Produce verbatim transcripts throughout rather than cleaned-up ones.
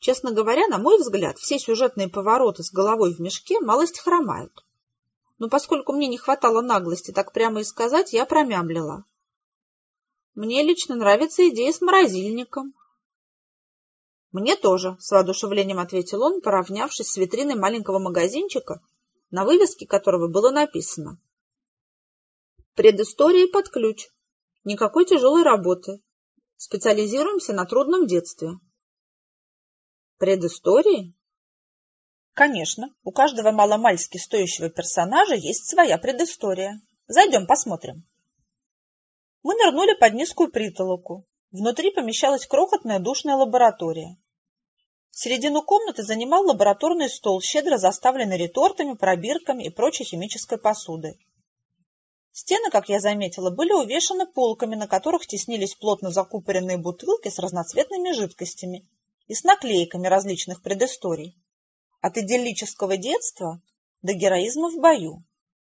Честно говоря, на мой взгляд, все сюжетные повороты с головой в мешке малость хромают. Но поскольку мне не хватало наглости так прямо и сказать, я промямлила. Мне лично нравится идея с морозильником. Мне тоже, с воодушевлением ответил он, поравнявшись с витриной маленького магазинчика, на вывеске которого было написано: «Предыстория под ключ. Никакой тяжелой работы. Специализируемся на трудном детстве». Предыстории? Конечно, у каждого маломальски стоящего персонажа есть своя предыстория. Зайдем, посмотрим. Мы нырнули под низкую притолоку. Внутри помещалась крохотная душная лаборатория. Середину комнаты занимал лабораторный стол, щедро заставленный ретортами, пробирками и прочей химической посудой. Стены, как я заметила, были увешаны полками, на которых теснились плотно закупоренные бутылки с разноцветными жидкостями и с наклейками различных предысторий. От идиллического детства до героизма в бою.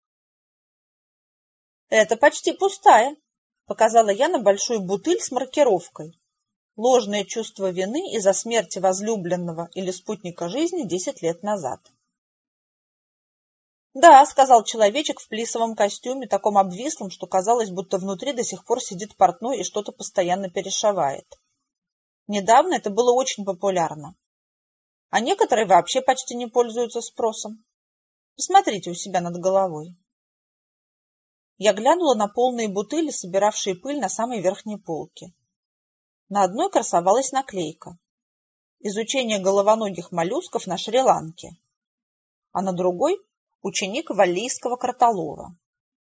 «Это почти пустая», — показала я на большую бутыль с маркировкой. «Ложное чувство вины из-за смерти возлюбленного или спутника жизни десять лет назад». «Да», — сказал человечек в плисовом костюме, таком обвислом, что казалось, будто внутри до сих пор сидит портной и что-то постоянно перешивает. «Недавно это было очень популярно. А некоторые вообще почти не пользуются спросом. Посмотрите у себя над головой». Я глянула на полные бутыли, собиравшие пыль на самой верхней полке. На одной красовалась наклейка: «Изучение головоногих моллюсков на Шри-Ланке», а на другой — «Ученик валлийского кротолова».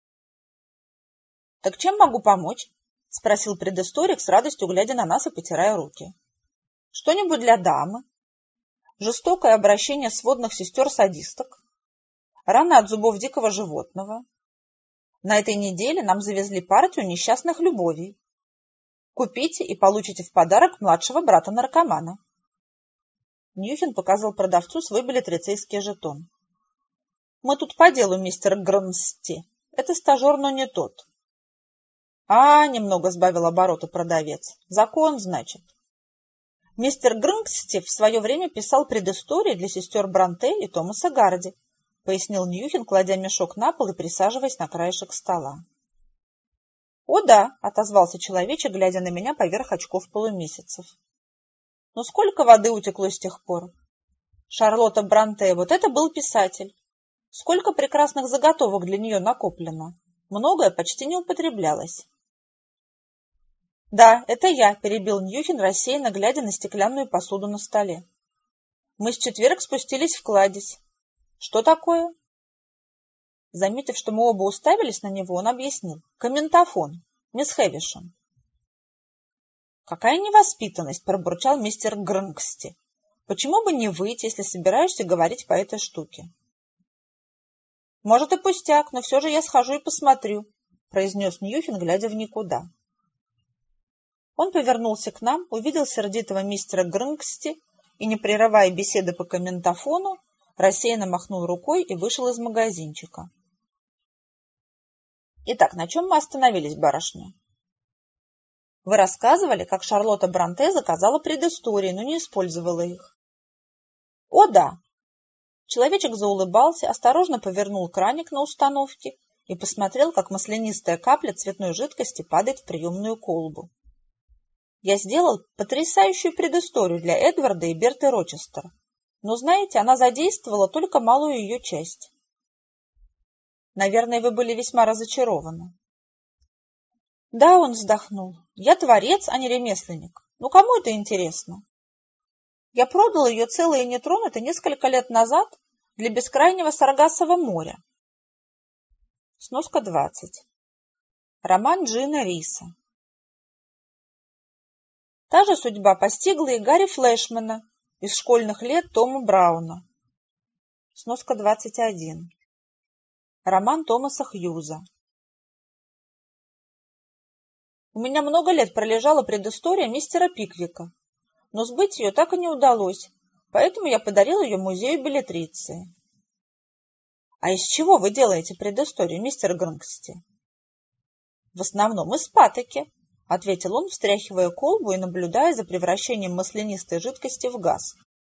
«Так чем могу помочь?» — спросил предысторик, с радостью глядя на нас и потирая руки. «Что-нибудь для дамы? Жестокое обращение сводных сестер-садисток? Раны от зубов дикого животного? На этой неделе нам завезли партию несчастных любовей. Купите и получите в подарок младшего брата-наркомана». Ньюхен показал продавцу свой беллетрицейский жетон. «Мы тут по делу, мистер Грнсти. Это стажер, но не тот». «А, — немного сбавил обороты продавец, — закон, значит». «Мистер Грнсти в свое время писал предыстории для сестер Бронте и Томаса Гарди», — пояснил Ньюхен, кладя мешок на пол и присаживаясь на краешек стола. «О да», — отозвался человечек, глядя на меня поверх очков полумесяцев. «Но сколько воды утекло с тех пор? Шарлотта Бронте, вот это был писатель. Сколько прекрасных заготовок для нее накоплено. Многое почти не употреблялось». «Да, это я», — перебил Ньюхен, рассеянно глядя на стеклянную посуду на столе. «Мы с четверг спустились в кладезь». «Что такое?» Заметив, что мы оба уставились на него, он объяснил. «Комментафон. Мисс Хэвишем». «Какая невоспитанность!» — пробурчал мистер Грнксти. «Почему бы не выйти, если собираешься говорить по этой штуке?» «Может, и пустяк, но все же я схожу и посмотрю», — произнес Ньюхен, глядя в никуда. Он повернулся к нам, увидел сердитого мистера Грнксти и, не прерывая беседы по комментафону, рассеянно махнул рукой и вышел из магазинчика. «Итак, на чем мы остановились, барышня?» «Вы рассказывали, как Шарлотта Бронте заказала предыстории, но не использовала их». «О, да!» Человечек заулыбался, осторожно повернул краник на установке и посмотрел, как маслянистая капля цветной жидкости падает в приемную колбу. «Я сделал потрясающую предысторию для Эдварда и Берты Рочестер, но, знаете, она задействовала только малую ее часть». «Наверное, вы были весьма разочарованы». «Да», — он вздохнул, — «я творец, а не ремесленник. Ну, кому это интересно? Я продал ее целой и нетронутой несколько лет назад для бескрайнего Саргассового моря». Сноска двадцать. Роман Джина Риса. Та же судьба постигла и Гарри Флешмана из школьных лет Тома Брауна. Сноска двадцать один. Роман Томаса Хьюза. У меня много лет пролежала предыстория мистера Пиквика, но сбыть ее так и не удалось, поэтому я подарил ее музею беллетриции. «А из чего вы делаете предысторию, мистер Грнксти?» «В основном из патоки», — ответил он, встряхивая колбу и наблюдая за превращением маслянистой жидкости в газ.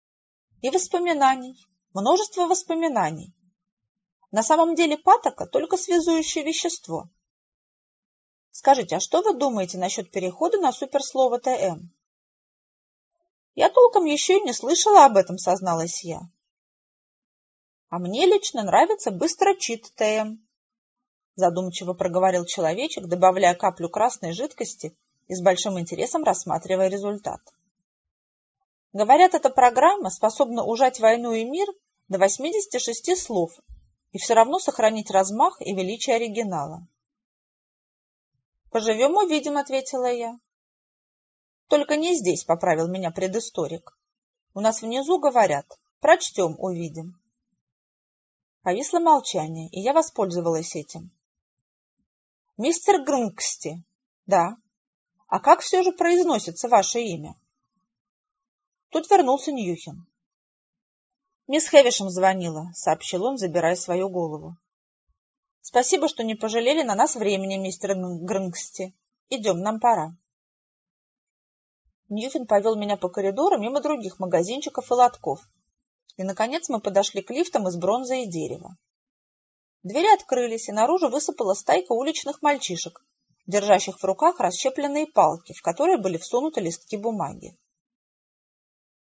И воспоминаний, множество воспоминаний. На самом деле патока – только связующее вещество. Скажите, а что вы думаете насчет перехода на суперслово ТМ? Я толком еще и не слышала об этом, созналась я. А мне лично нравится быстрочит ТМ, задумчиво проговорил человечек, добавляя каплю красной жидкости и с большим интересом рассматривая результат. Говорят, эта программа способна ужать войну и мир до восьмидесяти шести слов и все равно сохранить размах и величие оригинала. «Поживем, увидим», — ответила я. «Только не здесь», — поправил меня предысторик. «У нас внизу говорят, прочтем, увидим». Повисло молчание, и я воспользовалась этим. «Мистер Грнгсти». «Да. А как все же произносится ваше имя?» Тут вернулся Ньюхен. «Мисс Хэвишем звонила», — сообщил он, забирая свою голову. «Спасибо, что не пожалели на нас времени, мистер Грнгсти. Идем, нам пора». Ньюхен повел меня по коридору мимо других магазинчиков и лотков. И, наконец, мы подошли к лифтам из бронзы и дерева. Двери открылись, и наружу высыпала стайка уличных мальчишек, держащих в руках расщепленные палки, в которые были всунуты листки бумаги.